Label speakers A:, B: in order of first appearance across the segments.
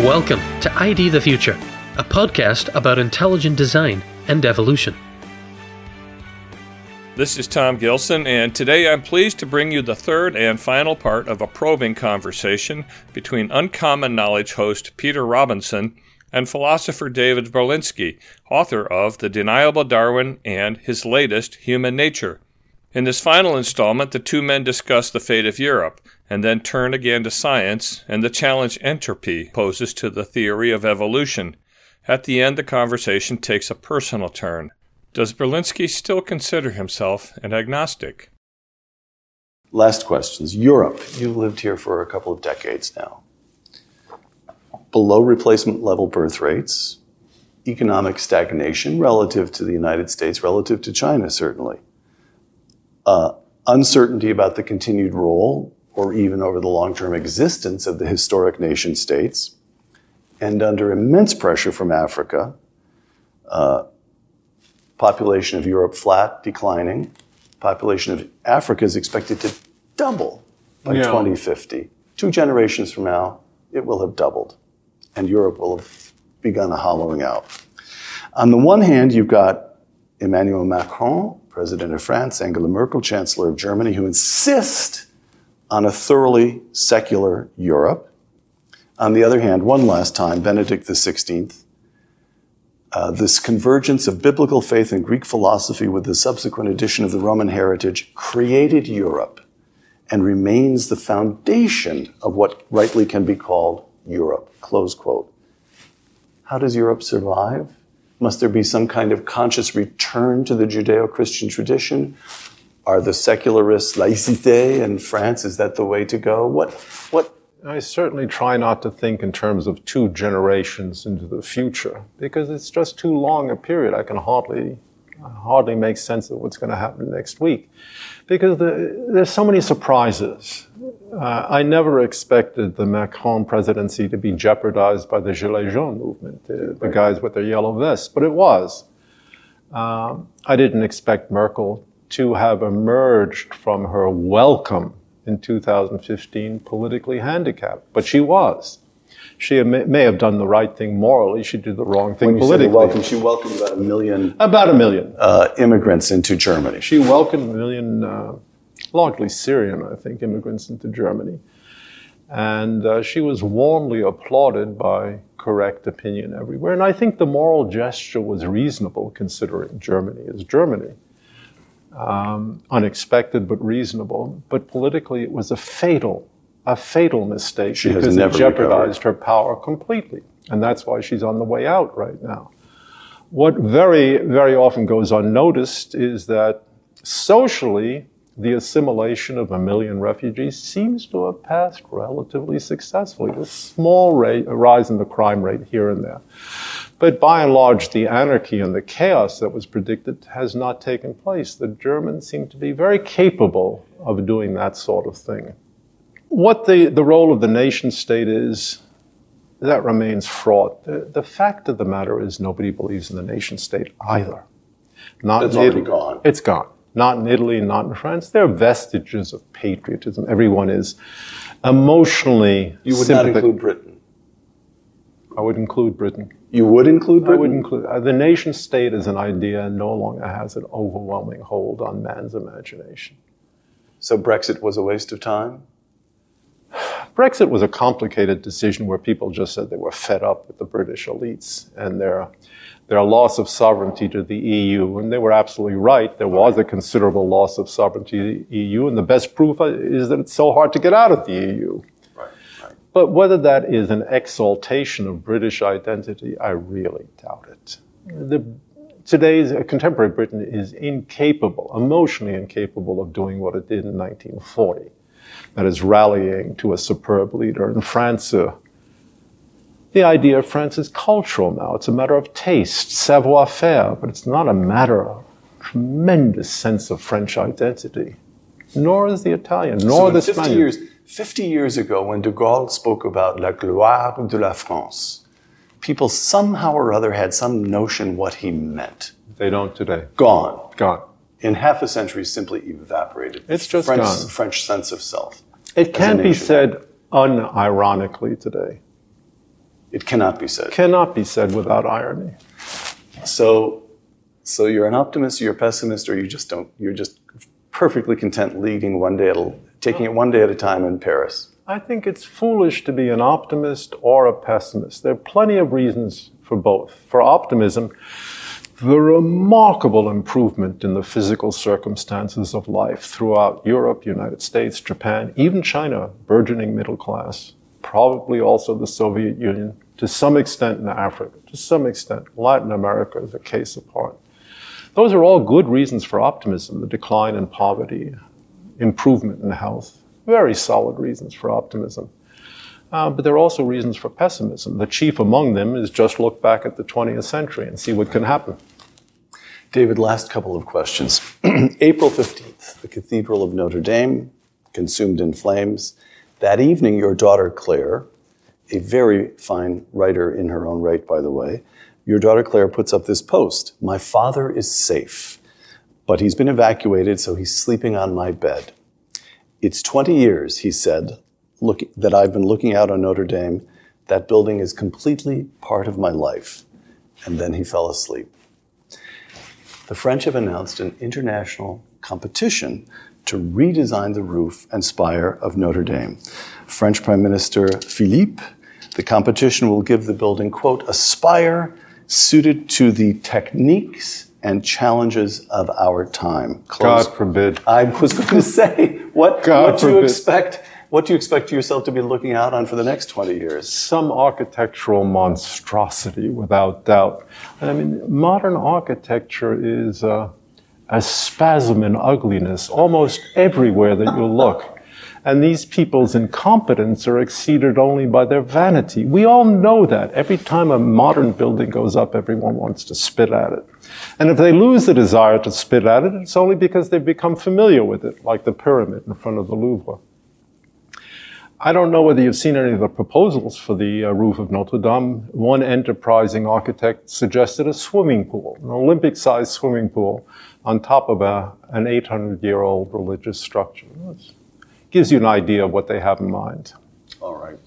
A: Welcome to ID the Future, a podcast about intelligent design and evolution.
B: This is Tom Gilson, and today I'm pleased to bring you the third and final part of a probing conversation between Uncommon Knowledge host Peter Robinson and philosopher David Berlinski, author of The Deniable Darwin and his latest, Human Nature. In this final installment, the two men discuss the fate of Europe, and then turn again to science and the challenge entropy poses to the theory of evolution. At the end, the conversation takes a personal turn. Does Berlinski still consider himself an agnostic?
C: Last questions. Europe. You've lived here for a couple of decades now. Below replacement level birth rates, economic stagnation relative to the United States, relative to China certainly. Uncertainty about the continued role or even over the long-term existence of the historic nation states, and under immense pressure from Africa, population of Europe flat, declining. Population of Africa is expected to double by 2050. 2 generations from now, it will have doubled, and Europe will have begun a hollowing out. On the one hand, you've got Emmanuel Macron, President of France, Angela Merkel, Chancellor of Germany, who insist on a thoroughly secular Europe. On the other hand, one last time, Benedict XVI, this convergence of biblical faith and Greek philosophy with the subsequent addition of the Roman heritage created Europe and remains the foundation of what rightly can be called Europe, close quote. How does Europe survive? Must there be some kind of conscious return to the Judeo-Christian tradition? Are the secularists laïcité in France, is that the way to go? What?
D: I certainly try not to think in terms of 2 generations into the future, because it's just too long a period. I can hardly make sense of what's going to happen next week, because there's so many surprises. I never expected the Macron presidency to be jeopardized by the Gilets jaunes movement, the guys with their yellow vests, but it was. I didn't expect Merkel to have emerged from her welcome in 2015 politically handicapped, but she was. She may have done the right thing morally. She did the wrong thing politically.
C: She welcomed about 1 million.
D: About 1 million
C: immigrants into Germany.
D: She welcomed 1 million, largely Syrian, I think, immigrants into Germany, and she was warmly applauded by correct opinion everywhere. And I think the moral gesture was reasonable, considering Germany is Germany. Unexpected but reasonable, but politically it was a fatal mistake because it jeopardized her power completely, and that's why she's on the way out right now. What very, very often goes unnoticed is that socially, the assimilation of 1 million refugees seems to have passed relatively successfully, with small rise in the crime rate here and there. But by and large, the anarchy and the chaos that was predicted has not taken place. The Germans seem to be very capable of doing that sort of thing. What the role of the nation state is, that remains fraught. The fact of the matter is nobody believes in the nation state either.
C: It's already gone.
D: It's gone. Not in Italy, not in France. There are vestiges of patriotism. Everyone is emotionally
C: You would not include Britain?
D: I would include Britain.
C: You would include Britain?
D: I would include. The nation state as an idea no longer has an overwhelming hold on man's imagination.
C: So Brexit was a waste of time?
D: Brexit was a complicated decision where people just said they were fed up with the British elites and their loss of sovereignty to the EU. And they were absolutely right. There was a considerable loss of sovereignty to the EU. And the best proof is that it's so hard to get out of the EU. But whether that is an exaltation of British identity, I really doubt it. Today's contemporary Britain is incapable, emotionally incapable of doing what it did in 1940. That is rallying to a superb leader. In France, the idea of France is cultural now. It's a matter of taste, savoir-faire, but it's not a matter of tremendous sense of French identity. Nor is the Italian, nor the Spaniard.
C: 50 years ago, when de Gaulle spoke about la gloire de la France, people somehow or other had some notion what he meant.
D: They don't today.
C: Gone.
D: Gone.
C: In half a century, simply evaporated.
D: It's just gone.
C: French sense of self.
D: It can't be said unironically today.
C: It cannot be said.
D: Cannot be said without irony.
C: So you're an optimist, you're a pessimist, or you're just perfectly content taking it one day at a time in Paris.
D: I think it's foolish to be an optimist or a pessimist. There are plenty of reasons for both. For optimism, the remarkable improvement in the physical circumstances of life throughout Europe, United States, Japan, even China, burgeoning middle class, probably also the Soviet Union, to some extent in Africa, to some extent. Latin America is a case apart. Those are all good reasons for optimism, the decline in poverty, improvement in health, very solid reasons for optimism. But there are also reasons for pessimism. The chief among them is just look back at the 20th century and see what can happen.
C: David, last couple of questions. April 15th, the Cathedral of Notre Dame, consumed in flames. That evening, your daughter Claire, a very fine writer in her own right, by the way, your daughter Claire puts up this post. My father is safe, but he's been evacuated, so he's sleeping on my bed. It's 20 years, he said, that I've been looking out on Notre Dame. That building is completely part of my life. And then he fell asleep. The French have announced an international competition to redesign the roof and spire of Notre Dame. French Prime Minister Philippe, the competition will give the building, quote, a spire suited to the techniques and challenges of our time. Close.
D: God forbid.
C: I was going to say, what do you expect? What do you expect yourself to be looking out on for the next 20 years?
D: Some architectural monstrosity, without doubt. I mean, modern architecture is a spasm in ugliness almost everywhere that you look. And these people's incompetence are exceeded only by their vanity. We all know that. Every time a modern building goes up, everyone wants to spit at it. And if they lose the desire to spit at it, it's only because they've become familiar with it, like the pyramid in front of the Louvre. I don't know whether you've seen any of the proposals for the roof of Notre Dame. One enterprising architect suggested a swimming pool, an Olympic-sized swimming pool, on top of an 800-year-old religious structure. It gives you an idea of what they have in mind.
C: All right.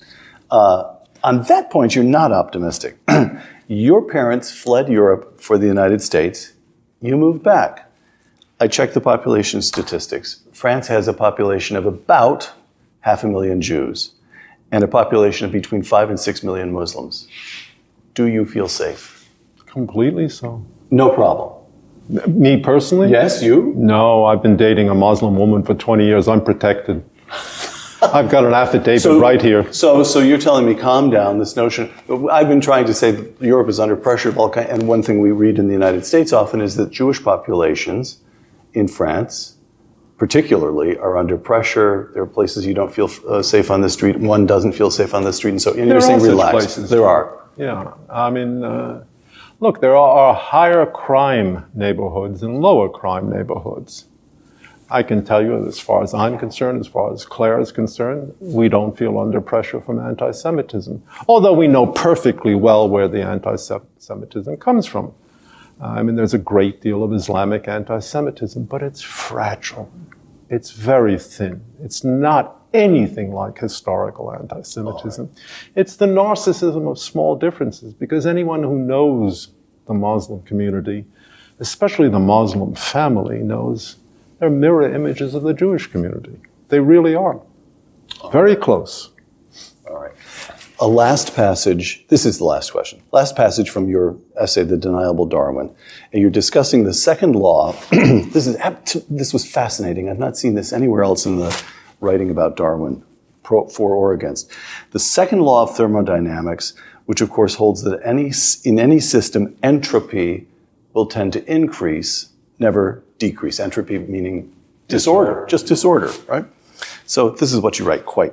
C: On that point, you're not optimistic. Your parents fled Europe for the United States. You moved back. I checked the population statistics. France has a population of about 500,000 Jews and a population of between 5 and 6 million Muslims. Do you feel safe?
D: Completely so.
C: No problem.
D: Me personally?
C: Yes, you?
D: No, I've been dating a Muslim woman for 20 years. I'm protected. I've got an affidavit right here.
C: So you're telling me, calm down, this notion. I've been trying to say that Europe is under pressure, and one thing we read in the United States often is that Jewish populations in France, particularly, are under pressure. There are places you don't feel safe on the street. One doesn't feel safe on the street. And so you're saying relax.
D: Places.
C: There are.
D: Yeah. I mean, look, there are higher crime neighborhoods and lower crime neighborhoods. I can tell you, as far as I'm concerned, as far as Claire is concerned, we don't feel under pressure from anti-Semitism, although we know perfectly well where the anti-Semitism comes from. I mean, there's a great deal of Islamic anti-Semitism, but it's fragile. It's very thin. It's not anything like historical anti-Semitism. It's the narcissism of small differences, because anyone who knows the Muslim community, especially the Muslim family, knows they're mirror images of the Jewish community. They really are. Very close.
C: All right. A last passage, this is the last question. Last passage from your essay, The Deniable Darwin. And you're discussing the second law. This was fascinating. I've not seen this anywhere else in the writing about Darwin, for or against. The second law of thermodynamics, which of course holds that in any system, entropy will tend to increase, never decrease. Entropy meaning disorder, just disorder, right? So this is what you write, quite.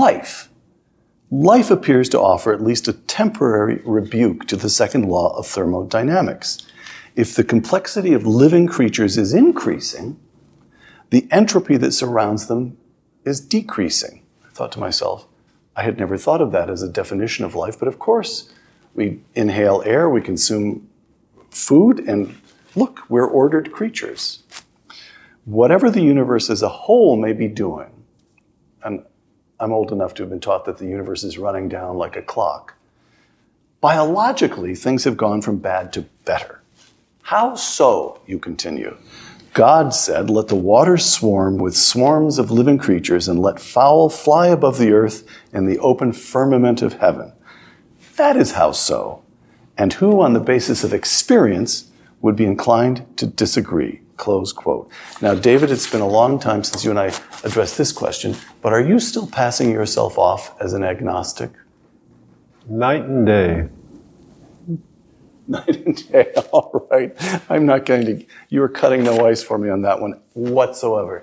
C: Life appears to offer at least a temporary rebuke to the second law of thermodynamics. If the complexity of living creatures is increasing, the entropy that surrounds them is decreasing. I thought to myself, I had never thought of that as a definition of life, but of course, we inhale air, we consume food, and look, we're ordered creatures. Whatever the universe as a whole may be doing, and I'm old enough to have been taught that the universe is running down like a clock, Biologically, things have gone from bad to better. How so, you continue? God said, let the waters swarm with swarms of living creatures and let fowl fly above the earth in the open firmament of heaven. That is how so. And who, on the basis of experience, would be inclined to disagree? Close quote. Now, David, it's been a long time since you and I addressed this question, but are you still passing yourself off as an agnostic?
D: Night and day.
C: Night and day, all right. I'm not going to, you were cutting no ice for me on that one whatsoever.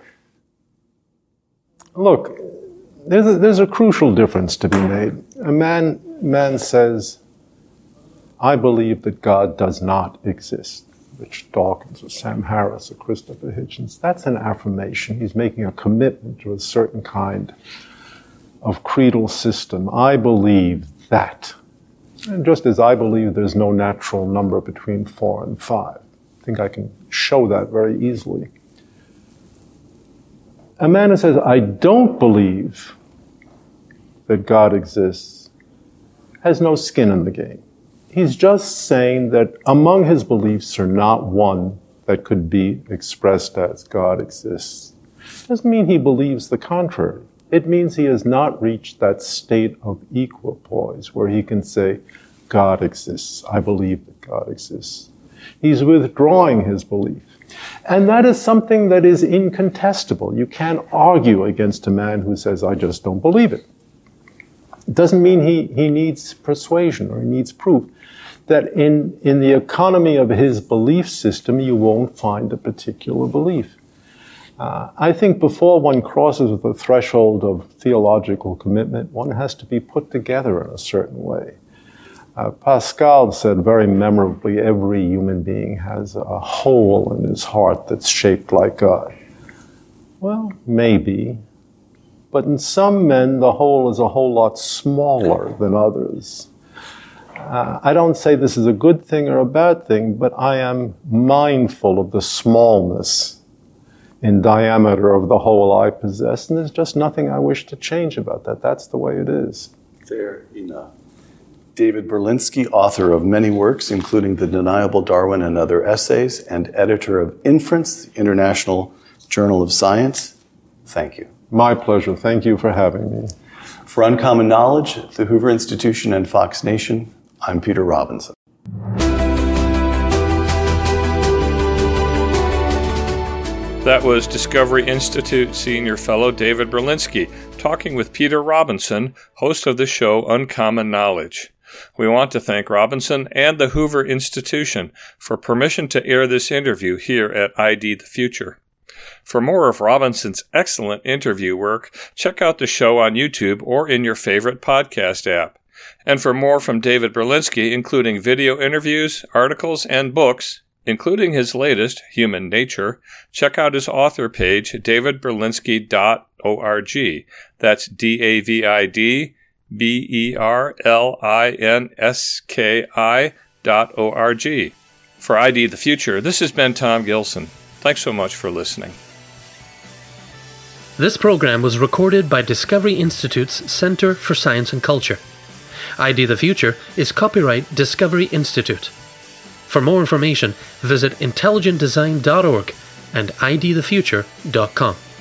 D: Look, there's a crucial difference to be made. A man says, I believe that God does not exist. Richard Dawkins or Sam Harris or Christopher Hitchens. That's an affirmation. He's making a commitment to a certain kind of creedal system. I believe that. And just as I believe there's no natural number between 4 and 5. I think I can show that very easily. A man who says, I don't believe that God exists, has no skin in the game. He's just saying that among his beliefs are not one that could be expressed as God exists. Doesn't mean he believes the contrary. It means he has not reached that state of equipoise where he can say, God exists. I believe that God exists. He's withdrawing his belief. And that is something that is incontestable. You can't argue against a man who says, I just don't believe it. It doesn't mean he needs persuasion or he needs proof. That in the economy of his belief system, you won't find a particular belief. I think before one crosses the threshold of theological commitment, one has to be put together in a certain way. Pascal said very memorably, every human being has a hole in his heart that's shaped like God. Well, maybe. But in some men, the hole is a whole lot smaller than others. I don't say this is a good thing or a bad thing, but I am mindful of the smallness in diameter of the hole I possess, and there's just nothing I wish to change about that. That's the way it is.
C: Fair enough. David Berlinski, author of many works, including The Deniable Darwin and Other Essays, and editor of Inference, the International Journal of Science. Thank you.
D: My pleasure. Thank you for having me.
C: For Uncommon Knowledge, the Hoover Institution, and Fox Nation, I'm Peter Robinson.
B: That was Discovery Institute Senior Fellow David Berlinski talking with Peter Robinson, host of the show Uncommon Knowledge. We want to thank Robinson and the Hoover Institution for permission to air this interview here at ID the Future. For more of Robinson's excellent interview work, check out the show on YouTube or in your favorite podcast app. And for more from David Berlinski, including video interviews, articles, and books, including his latest, Human Nature, check out his author page, davidberlinski.org. That's DAVIDBERLINSKI.org. For ID the Future, this has been Tom Gilson. Thanks so much for listening.
A: This program was recorded by Discovery Institute's Center for Science and Culture. ID the Future is copyright Discovery Institute. For more information, visit intelligentdesign.org and idthefuture.com.